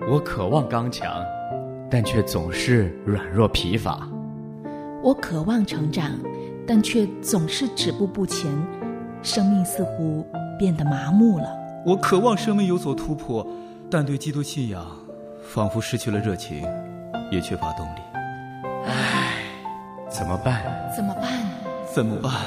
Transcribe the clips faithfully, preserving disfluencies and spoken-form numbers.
我渴望刚强，但却总是软弱疲乏。 我渴望成长，但却总是止步不前，生命似乎变得麻木了。 我渴望生命有所突破，但对基督信仰仿佛失去了热情，也缺乏动力。 唉，怎么办？ 怎么办？ 怎么办？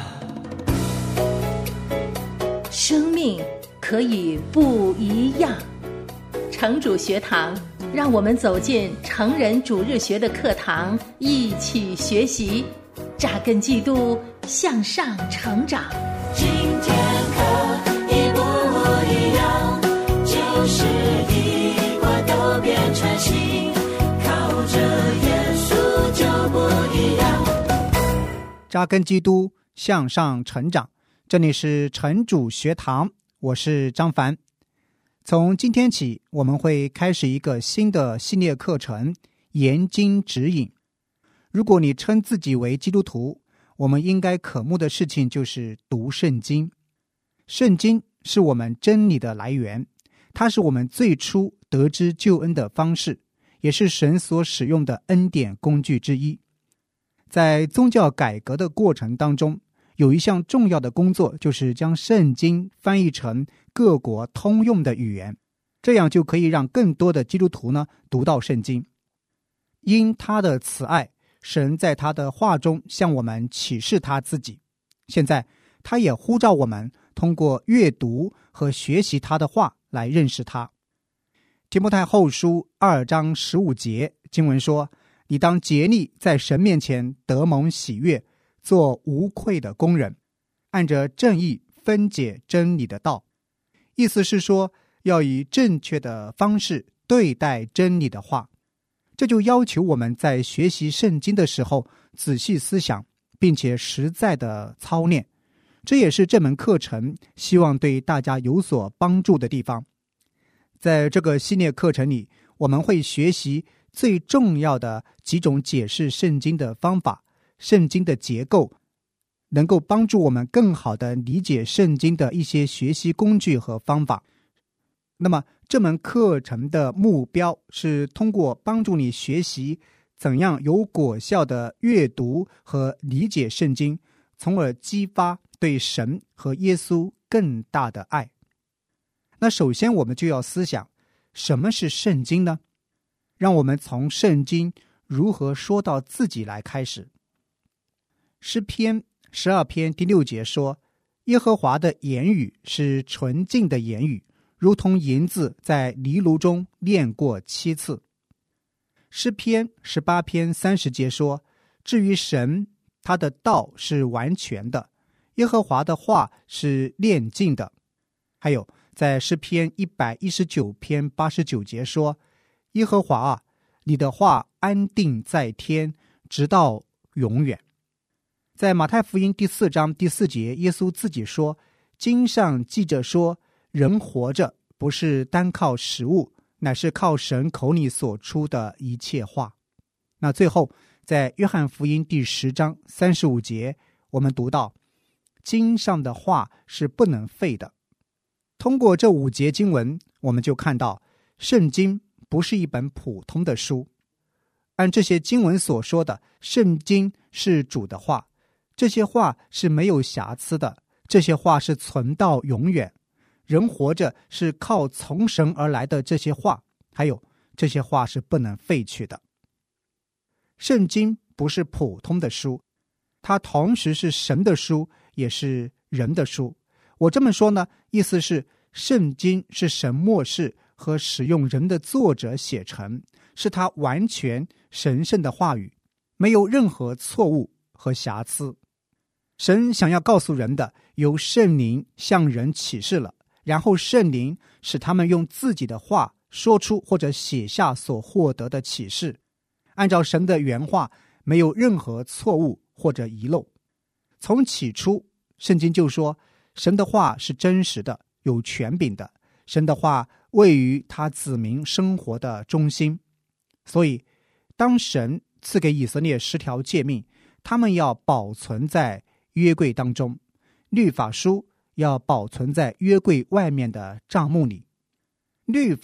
生命可以不一样。城主学堂，让我们走进成人主日学的课堂，一起学习，扎根基督，向上成长。 今天可以不一样，就是一块都变成新，靠着耶稣就不一样。 扎根基督，向上成长。这里是城主学堂，我是张凡。从今天起，我们会开始一个新的系列课程，研经指引。如果你称自己为基督徒，我们应该渴慕的事情就是读圣经。圣经是我们真理的来源，它是我们最初得知救恩的方式，也是神所使用的恩典工具之一。在宗教改革的过程当中，有一项重要的工作，就是将圣经翻译成各国通用的语言，这样就可以让更多的基督徒呢读到圣经。因他的慈爱，神在他的话中向我们启示他自己。现在他也呼召我们通过阅读和学习他的话来认识他。提摩太后书二章十五节经文说，你当竭力在神面前得蒙喜悦，做无愧的工人，按着正义分解真理的道。意思是说，要以正确的方式对待真理的话。这就要求我们在学习圣经的时候仔细思想，并且实在的操练。这也是这门课程希望对大家有所帮助的地方。在这个系列课程里，我们会学习最重要的几种解释圣经的方法，圣经的结构，能够帮助我们更好地理解圣经的一些学习工具和方法。那么这门课程的目标是通过帮助你学习怎样有果效的阅读和理解圣经，从而激发对神和耶稣更大的爱。那首先我们就要思想，什么是圣经呢？让我们从圣经如何说到自己来开始。诗篇十二篇第六节说，耶和华的言语是纯净的言语，如同银子在泥炉中炼过七次。诗篇十八篇三十节说，至于神，他的道是完全的，耶和华的话是炼净的。还有在诗篇一百一十九篇八十九节说，耶和华啊，你的话安定在天，直到永远。在马太福音第四章第四节，耶稣自己说，经上记着说，人活着不是单靠食物，乃是靠神口里所出的一切话。那最后在约翰福音第十章三十五节，我们读到，经上的话是不能废的。通过这五节经文，我们就看到圣经不是一本普通的书。按这些经文所说的，圣经是主的话，这些话是没有瑕疵的，这些话是存到永远。人活着是靠从神而来的这些话，还有这些话是不能废去的。圣经不是普通的书，它同时是神的书，也是人的书。我这么说呢，意思是圣经是神默示和使用人的作者写成，是他完全神圣的话语，没有任何错误和瑕疵。神想要告诉人的，由圣灵向人启示了，然后圣灵使他们用自己的话说出或者写下所获得的启示，按照神的原话，没有任何错误或者遗漏。从起初，圣经就说，神的话是真实的，有权柄的，神的话位于他子民生活的中心。所以当神赐给以色列十条诫命，他们要保存在约柜当中，律法书要保存在约柜外面的帐幕里。律法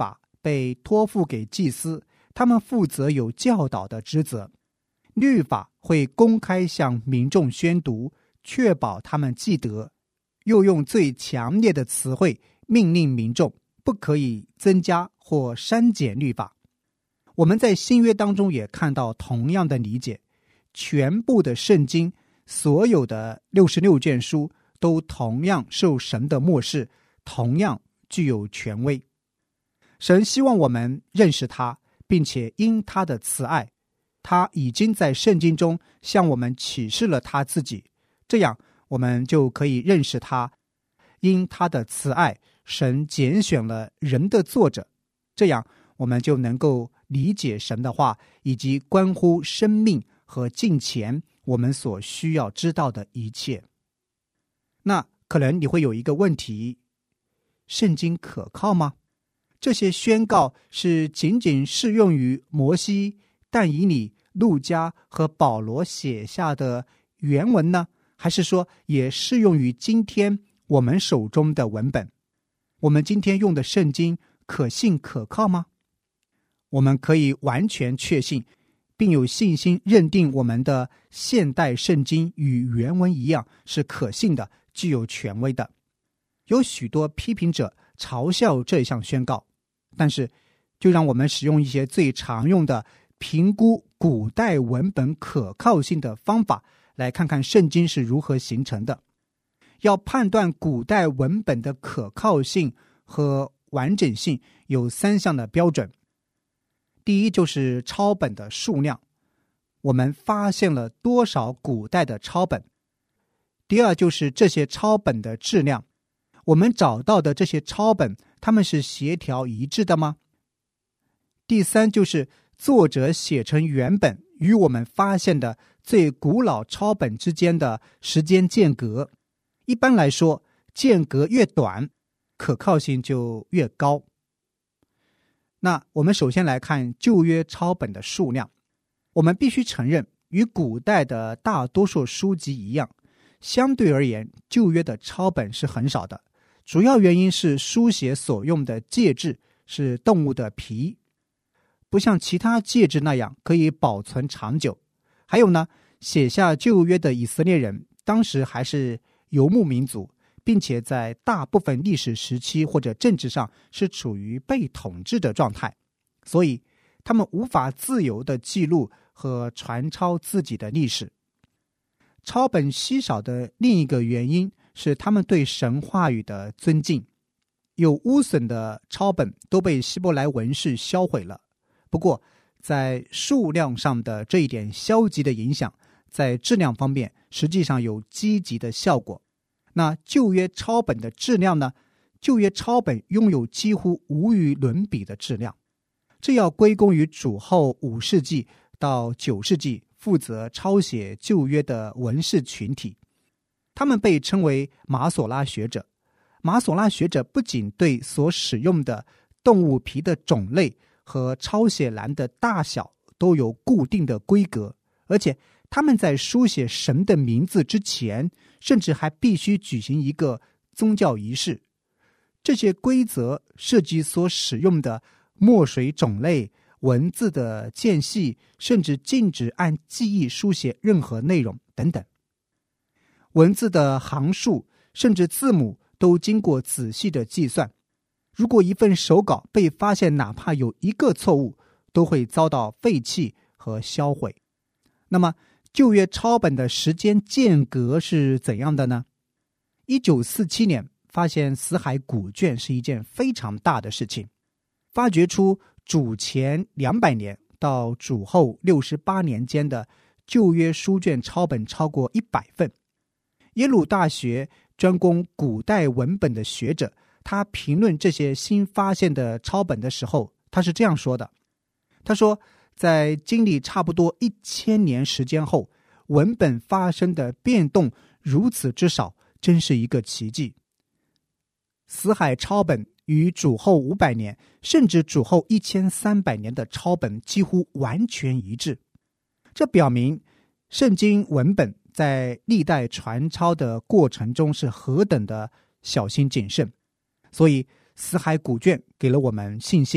被托付给祭司，他们负责有教导的职责。律法会公开向民众宣读，确保他们记得，又用最强烈的词汇命令民众不可以增加或删减律法。我们在新约当中也看到同样的理解，全部的圣经，所有的六十六卷书都同样受神的默示，同样具有权威。神希望我们认识他，并且因他的慈爱，他已经在圣经中向我们启示了他自己，这样我们就可以认识他。因他的慈爱，神拣选了人的作者，这样我们就能够理解神的话，以及关乎生命和敬虔我们所需要知道的一切。那可能你会有一个问题，圣经可靠吗？这些宣告是仅仅适用于摩西、但以理、路加和保罗写下的原文呢？还是说也适用于今天我们手中的文本？我们今天用的圣经可信可靠吗？我们可以完全确信并有信心认定我们的现代圣经与原文一样是可信的，具有权威的。有许多批评者嘲笑这项宣告，但是就让我们使用一些最常用的评估古代文本可靠性的方法，来看看圣经是如何形成的。要判断古代文本的可靠性和完整性，有三项的标准。第一就是抄本的数量，我们发现了多少古代的抄本。第二就是这些抄本的质量，我们找到的这些抄本，它们是协调一致的吗？第三就是作者写成原本与我们发现的最古老抄本之间的时间间隔。一般来说，间隔越短，可靠性就越高。那我们首先来看旧约抄本的数量。我们必须承认，与古代的大多数书籍一样，相对而言，旧约的抄本是很少的。主要原因是书写所用的介质是动物的皮，不像其他介质那样可以保存长久。还有呢，写下旧约的以色列人当时还是游牧民族，并且在大部分历史时期或者政治上是处于被统治的状态，所以他们无法自由地记录和传抄自己的历史。抄本稀少的另一个原因是他们对神话语的尊敬。有污损的抄本都被希伯来文士销毁了，不过在数量上的这一点消极的影响，在质量方面实际上有积极的效果。那旧约抄本的质量呢？旧约抄本拥有几乎无与伦比的质量，这要归功于主后五世纪到九世纪负责抄写旧约的文士群体，他们被称为马索拉学者。马索拉学者不仅对所使用的动物皮的种类和抄写栏的大小都有固定的规格，而且他们在书写神的名字之前，甚至还必须举行一个宗教仪式。这些规则涉及所使用的墨水种类、文字的间隙，甚至禁止按记忆书写任何内容等等。文字的行数甚至字母都经过仔细的计算。如果一份手稿被发现哪怕有一个错误，都会遭到废弃和销毁。那么旧约抄本的时间间隔是怎样的呢？一九四七年发现死海古卷是一件非常大的事情，发掘出主前两百年到主后六十八年间的旧约书卷抄本超过一百份。耶鲁大学专攻古代文本的学者，他评论这些新发现的抄本的时候，他是这样说的。他说，在经历差不多一千年时间后，文本发生的变动如此之少，真是一个奇迹。死海抄本与主后五百年甚至主后一千三百年的抄本几乎完全一致，这表明圣经文本在历代传抄的过程中是何等的小心谨慎。所以死海古卷给了我们信心，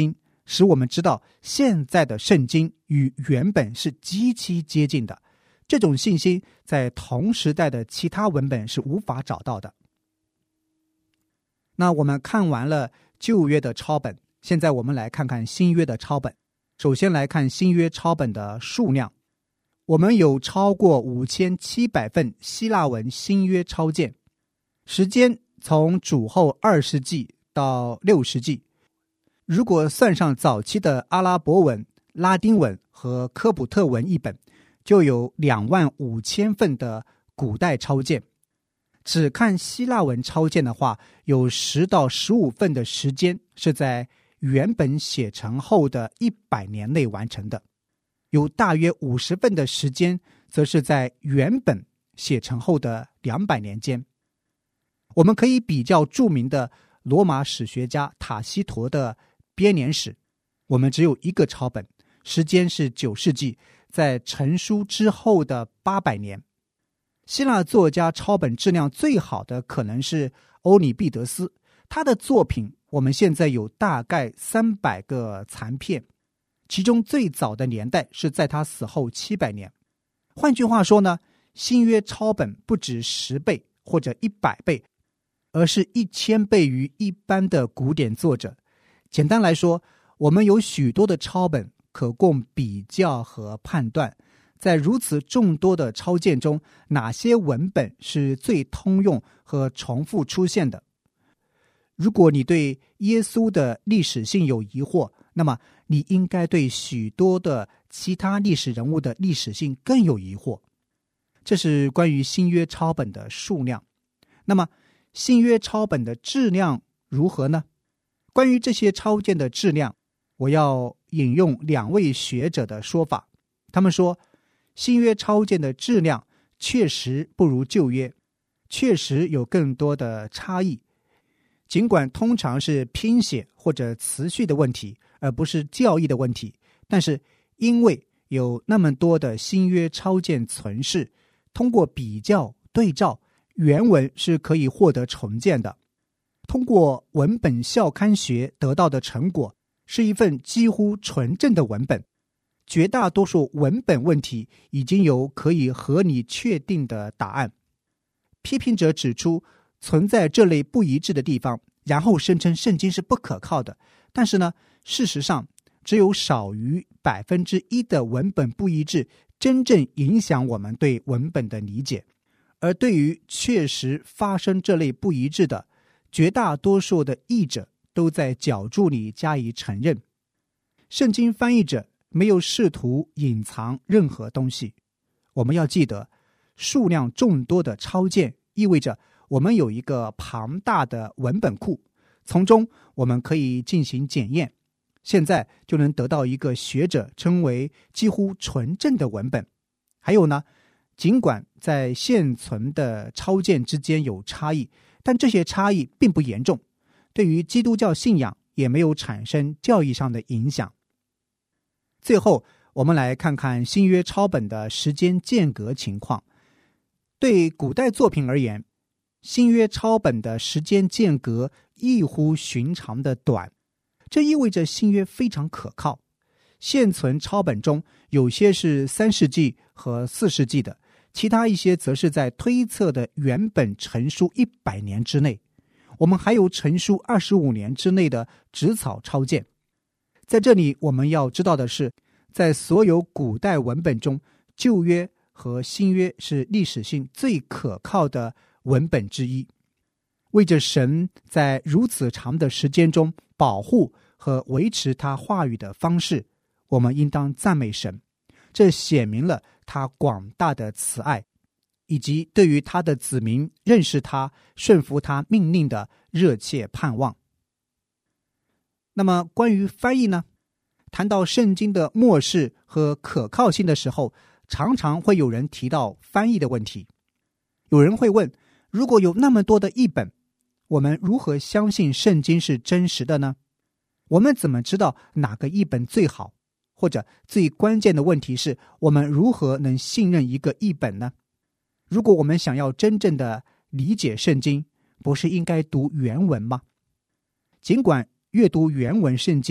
使我们知道现在的圣经与原本是极其接近的。这种信心在同时代的其他文本是无法找到的。那我们看完了旧约的抄本，现在我们来看看新约的抄本。首先来看新约抄本的数量，我们有超过五千七百份希腊文新约抄件，时间从主后二世纪到六世纪。如果算上早期的阿拉伯文、拉丁文和科普特文译本，就有两万五千份的古代抄件。只看希腊文抄件的话，有十到十五份的时间是在原本写成后的一百年内完成的，有大约五十份的时间则是在原本写成后的两百年间。我们可以比较著名的罗马史学家塔西佗的编年史，我们只有一个抄本，时间是九世纪，在成书之后的八百年。希腊作家抄本质量最好的可能是欧里庇得斯，他的作品我们现在有大概三百个残片，其中最早的年代是在他死后七百年。换句话说呢，新约抄本不止十倍或者一百倍，而是一千倍于一般的古典作者。简单来说，我们有许多的抄本可供比较和判断，在如此众多的抄件中，哪些文本是最通用和重复出现的？如果你对耶稣的历史性有疑惑，那么你应该对许多的其他历史人物的历史性更有疑惑。这是关于新约抄本的数量。那么新约抄本的质量如何呢？关于这些抄件的质量，我要引用两位学者的说法。他们说，新约抄件的质量确实不如旧约，确实有更多的差异。尽管通常是拼写或者词序的问题，而不是教义的问题，但是因为有那么多的新约抄件存世，通过比较对照，原文是可以获得重建的。通过文本校勘学得到的成果是一份几乎纯正的文本，绝大多数文本问题已经有可以合理确定的答案。批评者指出存在这类不一致的地方，然后声称圣经是不可靠的。但是呢，事实上只有少于百分之一的文本不一致真正影响我们对文本的理解，而对于确实发生这类不一致的，绝大多数的译者都在脚注里加以承认。圣经翻译者没有试图隐藏任何东西。我们要记得，数量众多的抄件意味着我们有一个庞大的文本库，从中我们可以进行检验，现在就能得到一个学者称为几乎纯正的文本。还有呢，尽管在现存的抄件之间有差异，但这些差异并不严重，对于基督教信仰也没有产生教义上的影响。最后，我们来看看新约抄本的时间间隔情况。对古代作品而言，新约抄本的时间间隔异乎寻常的短，这意味着新约非常可靠。现存抄本中有些是三世纪和四世纪的，其他一些则是在推测的原本成书一百年之内。我们还有成书二十五年之内的纸草抄件。在这里我们要知道的是，在所有古代文本中，旧约和新约是历史性最可靠的文本之一。为着神在如此长的时间中保护和维持他话语的方式，我们应当赞美神。这显明了他广大的慈爱，以及对于他的子民认识他、顺服他命令的热切盼望。那么关于翻译呢？谈到圣经的末世和可靠性的时候，常常会有人提到翻译的问题。有人会问，如果有那么多的译本，我们如何相信圣经是真实的呢？我们怎么知道哪个译本最好？或者最关键的问题是，我们如何能信任一个译本呢？如果我们想要真正的理解圣经，不是应该读原文吗？尽管阅读原文圣经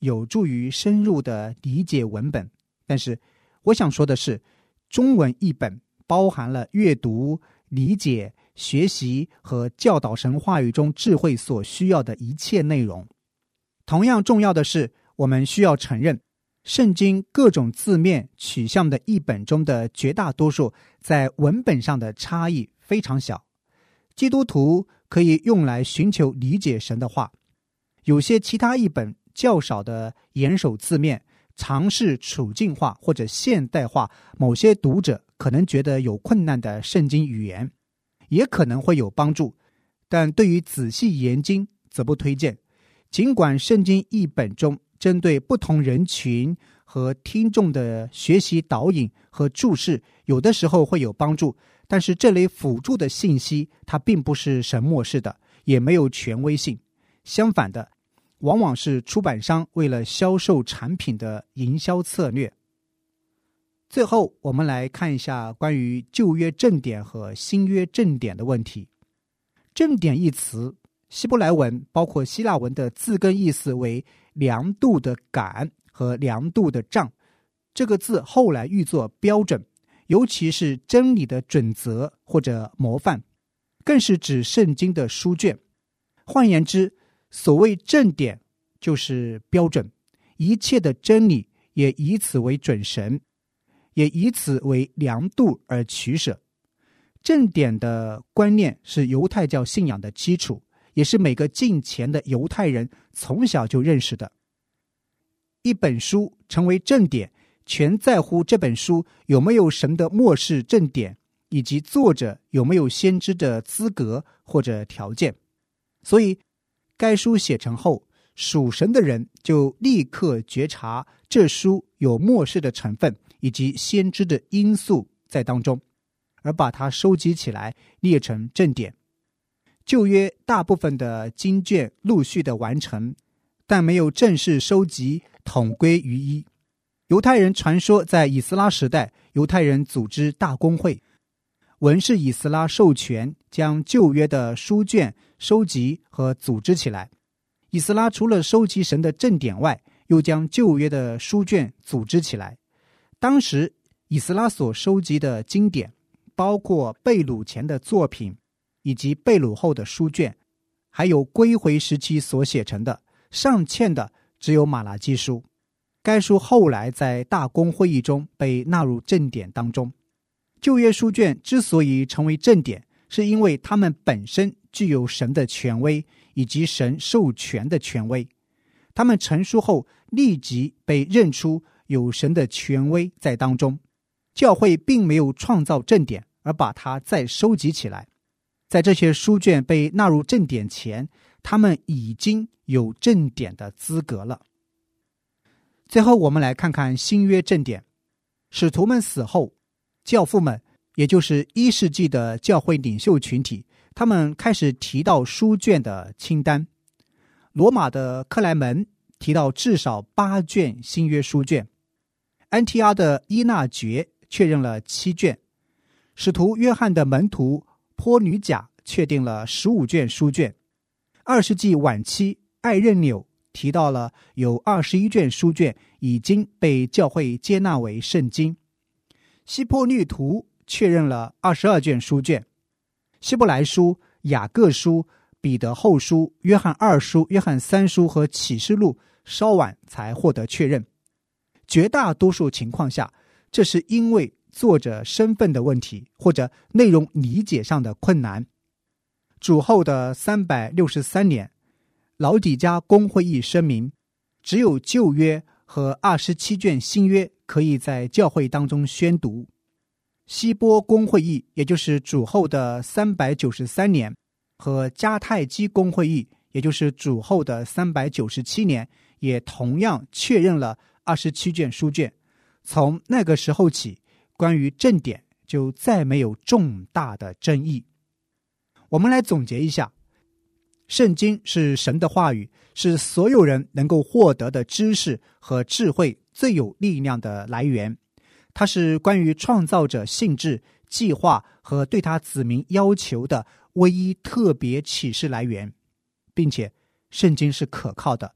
有助于深入的理解文本。但是我想说的是，中文译本包含了阅读、理解、学习和教导神话语中智慧所需要的一切内容。同样重要的是，我们需要承认，圣经各种字面取向的译本中的绝大多数在文本上的差异非常小。基督徒可以用来寻求理解神的话。有些其他译本较少的严守字面，尝试处境化或者现代化某些读者可能觉得有困难的圣经语言，也可能会有帮助，但对于仔细研经则不推荐。尽管圣经译本中针对不同人群和听众的学习导引和注释有的时候会有帮助，但是这类辅助的信息它并不是神默示的，也没有权威性。相反的，往往是出版商为了销售产品的营销策略。最后我们来看一下关于旧约正典和新约正典的问题。正典一词，希伯来文包括希腊文的字根意思为量度的杆和量度的杖，这个字后来译作标准，尤其是真理的准则或者模范，更是指圣经的书卷。换言之，所谓正典就是标准，一切的真理也以此为准绳，也以此为量度而取舍。正典的观念是犹太教信仰的基础，也是每个敬虔的犹太人从小就认识的。一本书成为正典，全在乎这本书有没有神的默示正典，以及作者有没有先知的资格或者条件。所以该书写成后，属神的人就立刻觉察这书有默示的成分以及先知的因素在当中，而把它收集起来列成正典。旧约大部分的经卷陆续的完成，但没有正式收集统归于一。犹太人传说在以斯拉时代，犹太人组织大公会，文士以斯拉授权将旧约的书卷收集和组织起来。以斯拉除了收集神的正典外，又将旧约的书卷组织起来。当时以斯拉所收集的经典包括被掳前的作品，以及被掳后的书卷，还有归回时期所写成的，尚欠的只有马拉基书。该书后来在大公会议中被纳入正典当中。旧约书卷之所以成为正典，是因为它们本身具有神的权威以及神授权的权威。它们成书后立即被认出有神的权威在当中。教会并没有创造正典，而把它再收集起来。在这些书卷被纳入正典前，他们已经有正典的资格了。最后我们来看看新约正典。使徒们死后，教父们，也就是一世纪的教会领袖群体，他们开始提到书卷的清单。罗马的克莱门提到至少八卷新约书卷，安提阿的伊纳爵确认了七卷，使徒约翰的门徒坡女甲确定了十五卷书卷，二世纪晚期艾任纽提到了有二十一卷书卷已经被教会接纳为圣经，希波律图确认了二十二卷书卷，希伯来书、雅各书、彼得后书、约翰二书、约翰三书和启示录稍晚才获得确认。绝大多数情况下，这是因为作者身份的问题，或者内容理解上的困难。主后的三百六十三年，老底嘉公会议声明，只有旧约和二十七卷新约可以在教会当中宣读。希波公会议，也就是主后的三百九十三年，和迦太基公会议，也就是主后的三百九十七年，也同样确认了二十七卷书卷。从那个时候起，关于正典就再没有重大的争议。我们来总结一下，圣经是神的话语，是所有人能够获得的知识和智慧最有力量的来源。它是关于创造者性质、计划和对他子民要求的唯一特别启示来源，并且圣经是可靠的，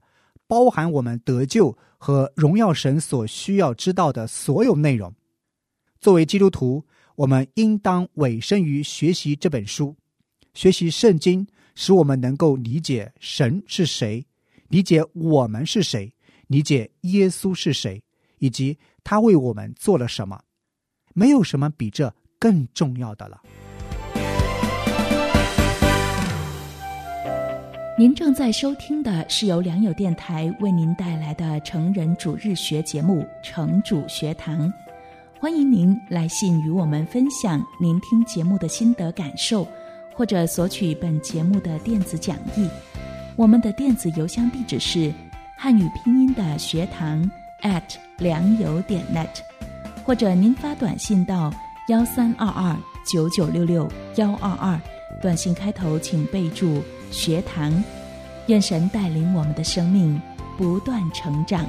包含我们得救和荣耀神所需要知道的所有内容。作为基督徒，我们应当委身于学习这本书，学习圣经，使我们能够理解神是谁，理解我们是谁，理解耶稣是谁，以及他为我们做了什么。没有什么比这更重要的了。 您正在收听的是由良友电台为您带来的成人主日学节目《成主学堂》。欢迎您来信与我们分享您听节目的心得感受，或者索取本节目的电子讲义。我们的电子邮箱地址是汉语拼音的学堂 at 良友点 net， 或者您发短信到幺三二二九九六六幺二二，短信开头请备注学堂。愿神带领我们的生命不断成长。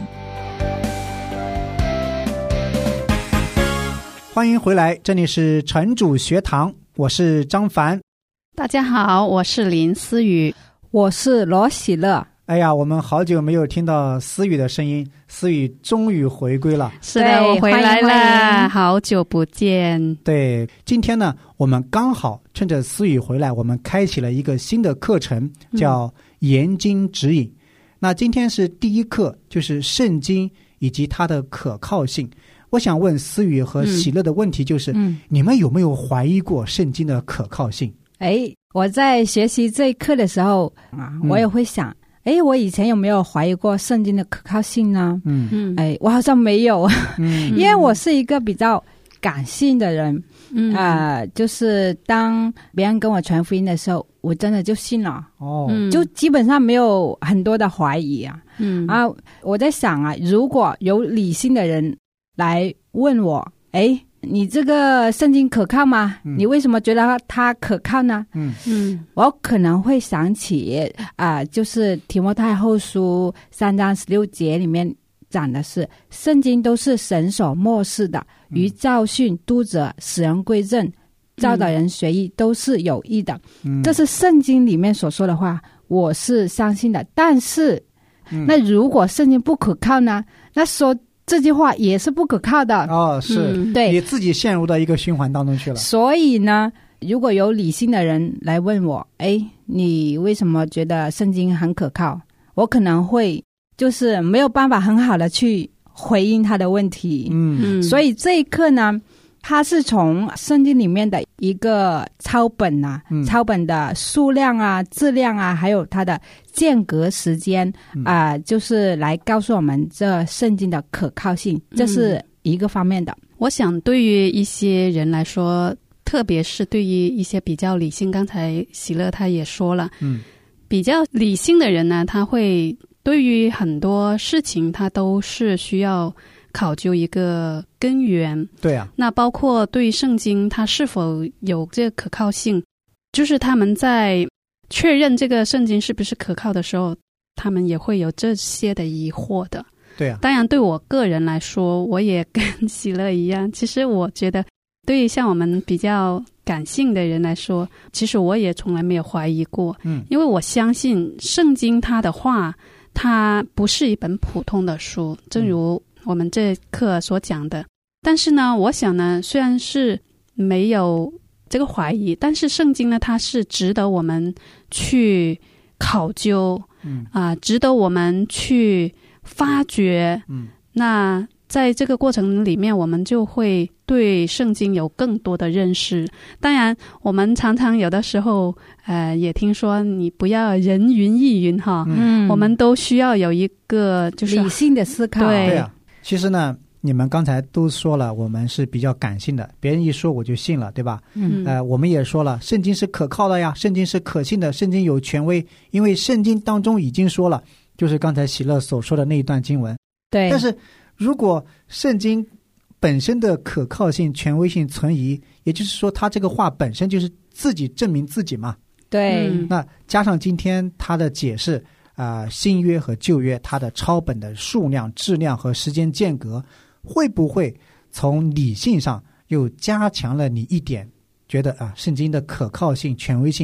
欢迎回来，这里是城主学堂，我是张凡。 大家好，我是林思雨， 我是罗喜乐。 哎呀，我们好久没有听到思雨的声音，思雨终于回归了。 是的，我回来了，好久不见。 对，今天呢，我们刚好趁着思雨回来，我们开启了一个新的课程，叫研经指引。嗯、那今天是第一课，就是圣经以及它的可靠性。我想问思雨和喜乐的问题就是、嗯嗯、你们有没有怀疑过圣经的可靠性？ 哎，我在学习这一课的时候啊，我也会想，哎、嗯，我以前有没有怀疑过圣经的可靠性呢？嗯嗯，哎，我好像没有，嗯、因为我是一个比较感性的人，嗯啊、呃，就是当别人跟我传福音的时候，我真的就信了，哦，就基本上没有很多的怀疑啊，嗯啊，我在想啊，如果有理性的人来问我，哎，你这个圣经可靠吗？嗯、你为什么觉得它可靠呢？嗯嗯，我可能会想起啊、呃，就是提摩太后书三章十六节里面讲的是，圣经都是神所默示的，于教训、督责、使人归正、教导人学义，都是有益的。嗯、这是圣经里面所说的话，我是相信的。但是，嗯、那如果圣经不可靠呢？那说这句话也是不可靠的。 哦，是、 嗯、对， 你自己陷入到一个循环当中去了。 所以呢，如果有理性的人来问我，哎，你为什么觉得圣经很可靠？我可能会就是没有办法很好的去回应他的问题。嗯，所以这一课呢，它是从圣经里面的一个抄本啊，嗯、抄本的数量啊、质量啊，还有它的间隔时间啊、嗯呃，就是来告诉我们这圣经的可靠性，这是一个方面的。 嗯、我想对于一些人来说，特别是对于一些比较理性，刚才喜乐他也说了，嗯，比较理性的人呢，他会对于很多事情他都是需要考究一个根源。 对啊， 那包括对圣经它是否有这个可靠性，就是他们在确认这个圣经是不是可靠的时候，他们也会有这些的疑惑的。 对啊， 当然对我个人来说，我也跟喜乐一样，其实我觉得对于像我们比较感性的人来说，其实我也从来没有怀疑过。嗯，因为我相信圣经它的话，它不是一本普通的书，正如我们这课所讲的。但是呢，我想呢，虽然是没有这个怀疑，但是圣经呢，它是值得我们去考究，嗯啊、呃，值得我们去发掘。嗯，那在这个过程里面，我们就会对圣经有更多的认识。当然，我们常常有的时候，呃，也听说你不要人云亦云哈，嗯，我们都需要有一个就是理性的思考。 对， 对啊，其实呢，你们刚才都说了，我们是比较感性的，别人一说我就信了，对吧？嗯，呃，我们也说了，圣经是可靠的呀，圣经是可信的，圣经有权威，因为圣经当中已经说了，就是刚才喜乐所说的那一段经文。 对， 但是如果圣经本身的可靠性、权威性存疑，也就是说，他这个话本身就是自己证明自己嘛。 对， 嗯、那加上今天他的解释啊、呃，新约和旧约它的抄本的数量、质量和时间间隔，会不会从理性上又加强了你一点，觉得啊，圣经的可靠性、权威性原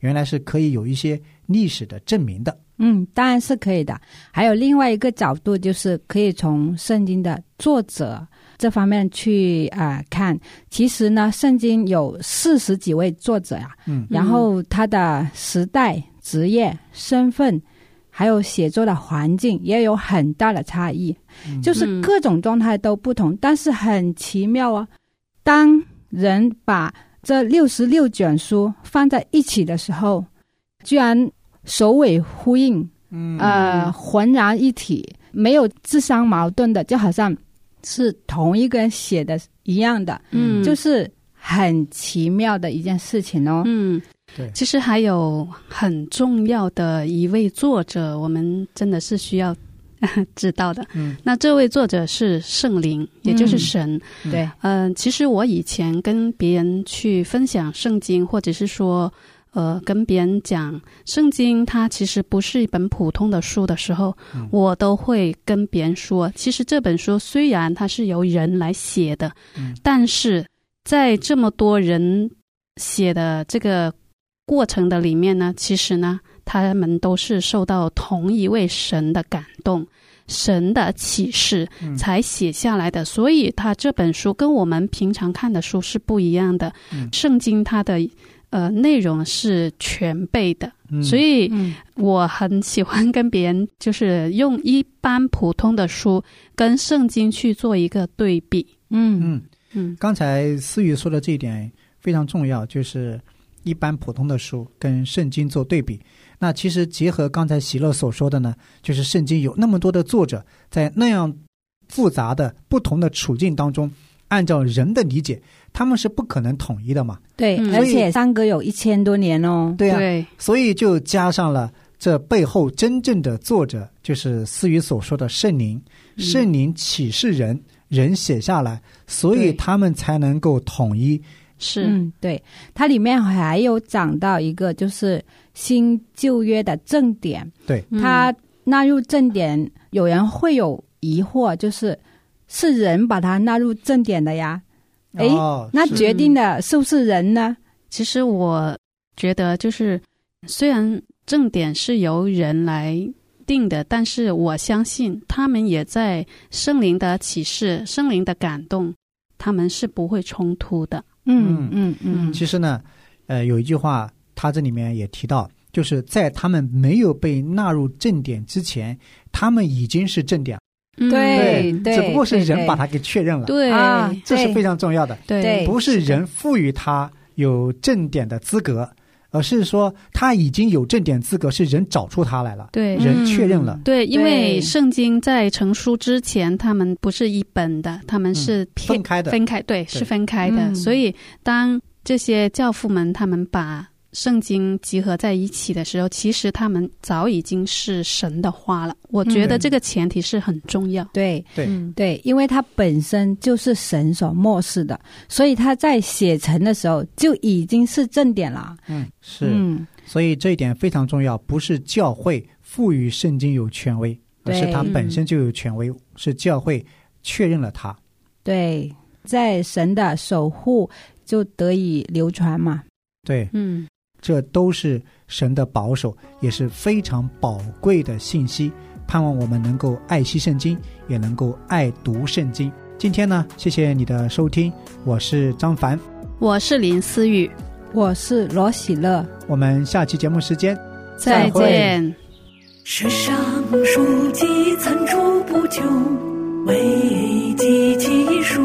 原来是可以有一些历史的证明的。 嗯，当然是可以的。还有另外一个角度，就是可以从圣经的作者这方面去啊、呃、看。其实呢，圣经有四十几位作者呀、啊，嗯，然后他的时代、职业、身份，还有写作的环境也有很大的差异，嗯、就是各种状态都不同。但是很奇妙啊，当人把这六十六卷书放在一起的时候，居然首尾呼应，嗯，呃，浑然一体，没有自相矛盾的，就好像是同一个人写的一样的，嗯，就是很奇妙的一件事情哦。 嗯，对。其实还有很重要的一位作者，我们真的是需要知道的。嗯，那这位作者是圣灵，也就是神。 嗯、对， 嗯、呃，其实我以前跟别人去分享圣经，或者是说。呃，跟别人讲圣经它其实不是一本普通的书的时候、嗯、我都会跟别人说，其实这本书虽然它是由人来写的、嗯、但是在这么多人写的这个过程的里面呢，其实呢他们都是受到同一位神的感动，神的启示才写下来的、嗯、所以他这本书跟我们平常看的书是不一样的、嗯、圣经它的呃，内容是全备的、嗯、所以我很喜欢跟别人就是用一般普通的书跟圣经去做一个对比。 嗯嗯嗯，刚才思雨说的这一点非常重要，就是一般普通的书跟圣经做对比。那其实结合刚才喜乐所说的呢，就是圣经有那么多的作者在那样复杂的不同的处境当中，按照人的理解他们是不可能统一的嘛。 对、嗯、而且相隔有一千多年哦。 对啊，对，所以就加上了这背后真正的作者，就是思雨所说的圣灵、嗯、圣灵启示人，人写下来，所以他们才能够统一。 是， 嗯，对，它里面还有讲到一个就是新旧约的正典。 对， 它纳入正典，有人会有疑惑，就是是人把它纳入正典的呀？诶、哦、那决定的是不是人呢？ 其实我觉得就是虽然正典是由人来定的，但是我相信他们也在圣灵的启示、圣灵的感动，他们是不会冲突的。 嗯嗯嗯。 其实呢，呃，有一句话，他这里面也提到，就是在他们没有被纳入正典之前，他们已经是正典。 对对， 只不过是人把它给确认了。 对啊，这是非常重要的。 对， 不是人赋予他有正典的资格，而是说他已经有正典资格，是人找出他来了。 对， 人确认了。 嗯、对，因为圣经在成书之前，他们不是一本的，他们是、嗯、 分开的。 分开，对，对是分开的、嗯。所以当这些教父们他们把圣经集合在一起的时候，其实他们早已经是神的话了。我觉得这个前提是很重要。 对对、 嗯、对，因为它本身就是神所默示的，所以他在写成的时候就已经是正典了。 嗯，是。嗯，所以这一点非常重要，不是教会赋予圣经有权威，而是它本身就有权威，嗯、是教会确认了它。 对，在神的守护就得以流传嘛。 对，嗯。这都是神的保守，也是非常宝贵的信息，盼望我们能够爱惜圣经，也能够爱读圣经。今天呢，谢谢你的收听，我是张凡， 我是林思雨， 我是罗喜乐， 我们下期节目时间再见。 世上书籍层出不穷，危机技术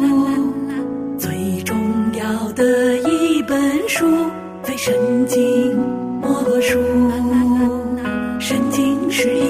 最重要的一本书非圣经莫属，圣经是